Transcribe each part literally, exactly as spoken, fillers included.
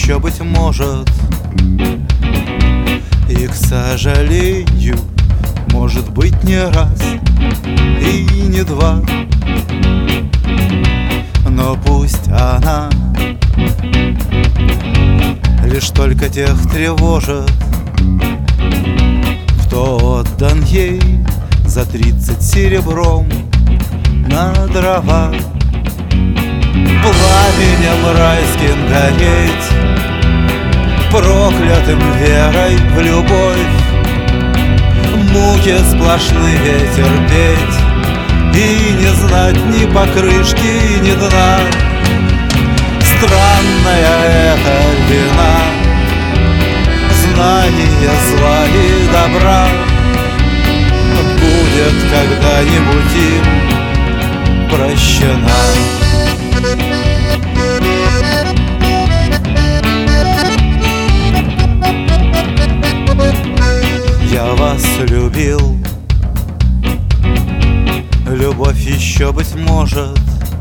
еще, быть может. И, к сожалению, может быть, не раз и не два. Но пусть она лишь только тех тревожит, кто отдан ей за тридцать серебром на дрова. Пламенем райским гореть, проклятым верой в любовь, муки сплошные терпеть и не знать ни покрышки, ни дна. Странная эта вина, знание зла и добра будет когда-нибудь им прощена. Я вас любил, любовь еще, быть может,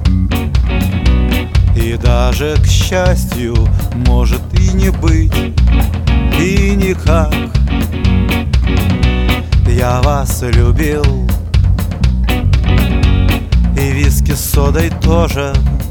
и даже, к счастью, может и не быть, и никак. Я вас любил, и виски с содой тоже.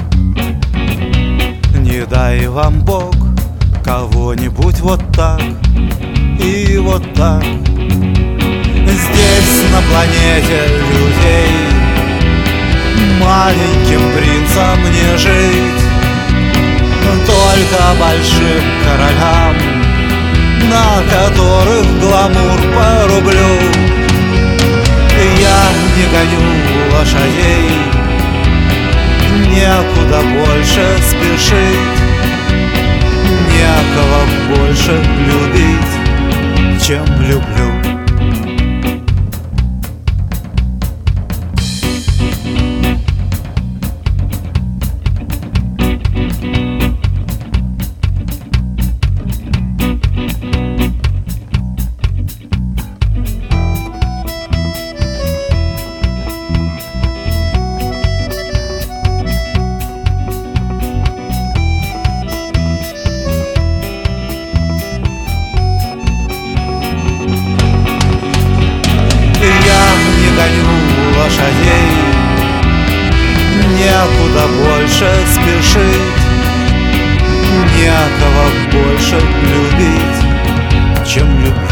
Не дай вам Бог кого-нибудь вот так и вот так. Здесь, на планете людей, маленьким принцам не жить, только большим королям, на которых гламур по рублю. Я не гоню лошадей, некуда больше спешить, некого больше любить, чем люблю. Лошадей, некуда больше спешить, некого больше любить, чем любить.